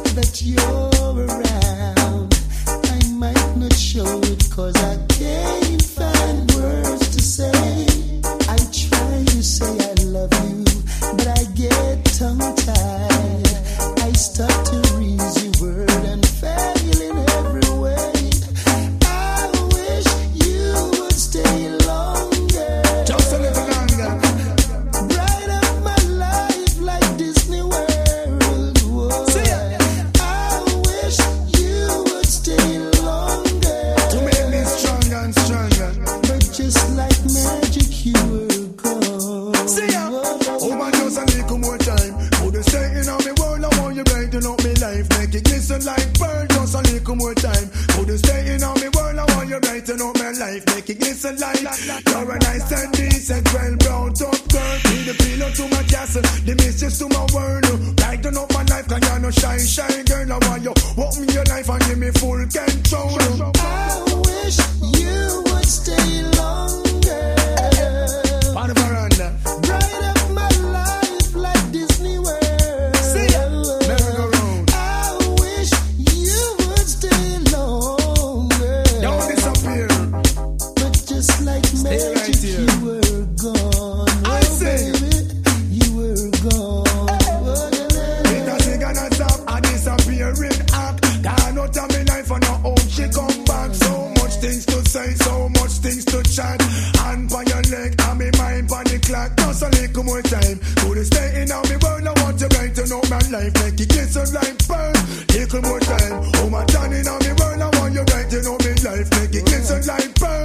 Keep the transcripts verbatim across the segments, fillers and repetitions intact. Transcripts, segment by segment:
that you're around. I might not show it cause I can't find words to say. I try to say I love you, but I get tongue-tied. I start to read your word and fail in every way. I wish you would stay longer. Just a little longer. Bright up my life like Disney World. Whoa. I wish you would stay longer. To make me stronger and stronger. But just like magic, you were gone. See ya. Oh man, just a little more time. Could you stay in on me world? I want you brighten up me life. Make it glisten like pearl. Just a little more time. Could you stay in on me world? I want you brighten up my life. Make it glisten like. You're a nice and decent, well brown top girl. Be the pillow to my castle, the mistress to my world. Brighten up my life, cause you're no shy, shy girl. I want you walk me your life and give me full control. I wish you would stay longer. On the veranda. Bright up my life like Disney World. See ya. Merry-go-round. I wish you would stay longer. Don't disappear. But just like magic, right here. you were gone. I Oh, say. baby, you were gone. Oh, It a sing and a stop, a disappearing act. Gone out of me life and now home she come back. So much things to say, so much things to chat. Hand on your leg and me mind on the clock. Just a little more time. Could you stay in on me world? I want you brighten up my life. Make it glisten like pearl. Little more time. Oh my turn in on me world. I want you brighten up my life. Make it glisten like pearl.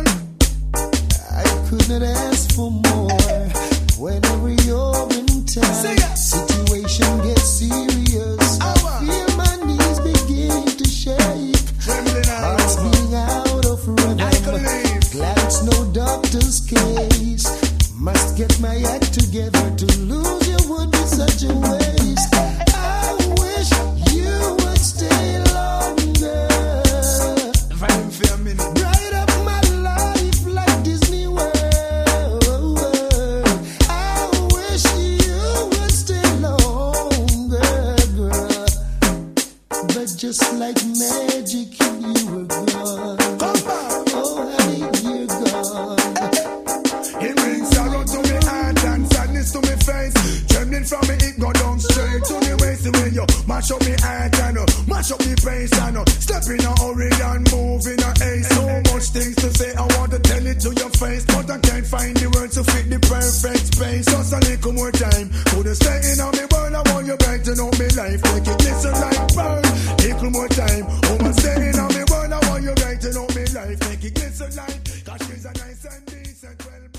I could not ask for more. Whenever you're in town, Sing it. situation gets serious. I Hour. feel my knees begin to shake. Trembling Heart's out. being out of rhythm. I could leave. Glad it's no doctor's case. Must get my act together. To lose you would be such a waste. I wish you would stay longer. Fine for a minute. Bright up my life like Disney World. I wish you would stay longer, girl. But just like magic, you were gone. Come back. Oh, honey, you're gone. It brings sorrow to me heart and sadness to me face. Trembling from me, it go down straight to the waist. The way you mash up me heart and uh, mash up me pace and uh, step in a hurry and move in a haste. So much things to say, I want to tell it to your face, but I can't find the words to fit the perfect space. Just a little more time. Could you stay in on me world? I want you brighten up me life. Make it glisten like pearl. Little more time. Oh, my stay in on me world. I want you brighten up me life. Make it glisten like. Cause she's a nice and decent, well.